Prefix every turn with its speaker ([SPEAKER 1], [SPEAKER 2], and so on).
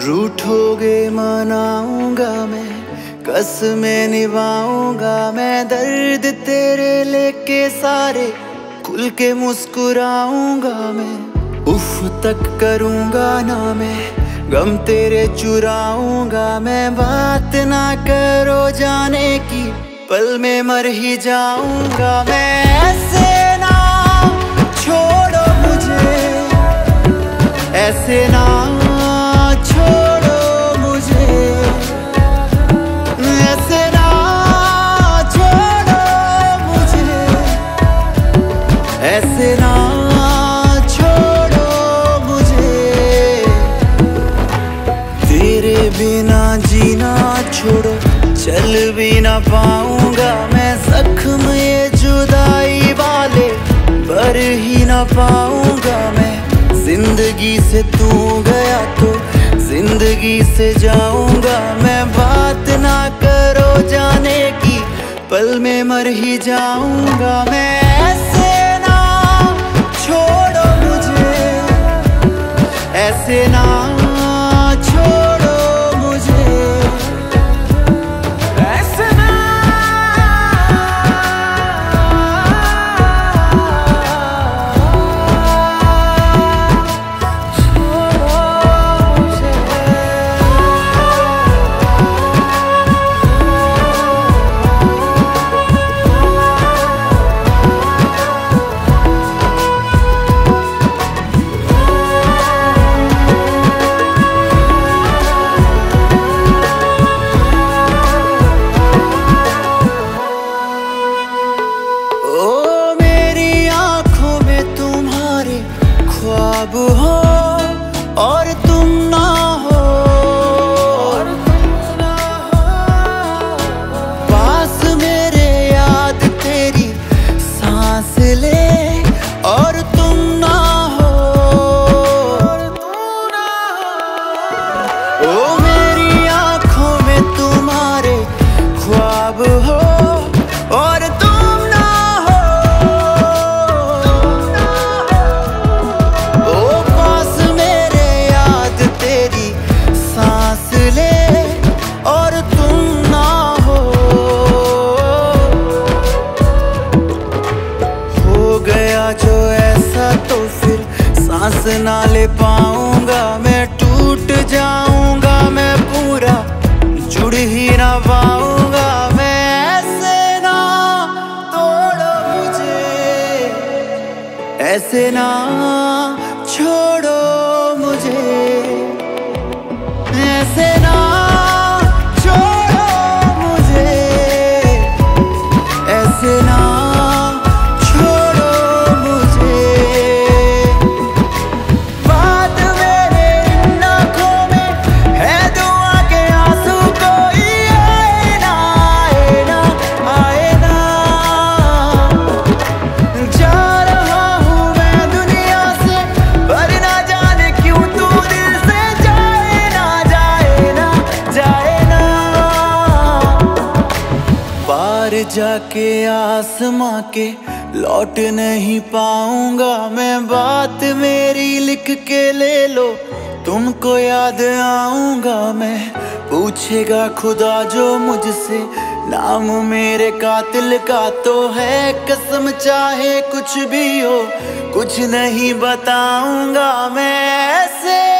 [SPEAKER 1] रूठोगे मनाऊंगा मैं, कसमें निभाऊंगा मैं, दर्द तेरे लेके सारे खुल के मुस्कुराऊंगा मैं। उफ तक करूंगा ना मैं, गम तेरे चुराऊंगा मैं, बात ना करो जाने की, पल में मर ही जाऊंगा मैं। ऐसे ना छोड़ो मुझे, ऐसे ना छोड़ो मुझे, ऐसे ना छोड़ो मुझे, ऐसे ना छोड़ो मुझे। तेरे बिना जीना छोड़ो, चल भी ना पाऊंगा मैं, जख्म ये जुदाई वाले भर ही ना पाऊंगा मैं। जिंदगी से तू गया तो जिंदगी से जाऊंगा मैं, बात ना करो जाने की, पल में मर ही जाऊंगा मैं। ऐसे ना छोड़ो मुझे, ऐसे ना छोड़ो मुझे, ऐसे ना ख्वाब हो और तुम ना हो, पास मेरे याद तेरी सांस ले और तुम ना हो। ओ मेरी आंखों में तुम्हारे ख्वाब हो और तुम ना हो, और तुम ना हो गया जो ऐसा तो फिर सांस ना ले पाऊंगा मैं, टूट जाऊंगा मैं पूरा, जुड़ ही ना पाऊंगा मैं। ऐसे ना तोड़ो मुझे, ऐसे ना छोड़ो मुझे, ऐसे ना छोड़ो मुझे, ऐसे ना छोड़ो मुझे। बात मेरे इन आँखों में है दुआ के आंसू, कोई आए ना आए ना आए ना। जा रहा हूँ मैं दुनिया से, पर ना जाने क्यों तू दिल से जाए ना जाए ना जाए ना। पार जाके आसमां के लौट नहीं पाऊंगा मैं, बात मेरी लिख के ले लो, तुमको याद आऊंगा मैं। पूछेगा खुदा जो मुझसे, नाम मेरे कातिल का तो है कसम, चाहे कुछ भी हो कुछ नहीं बताऊंगा मैं। ऐसे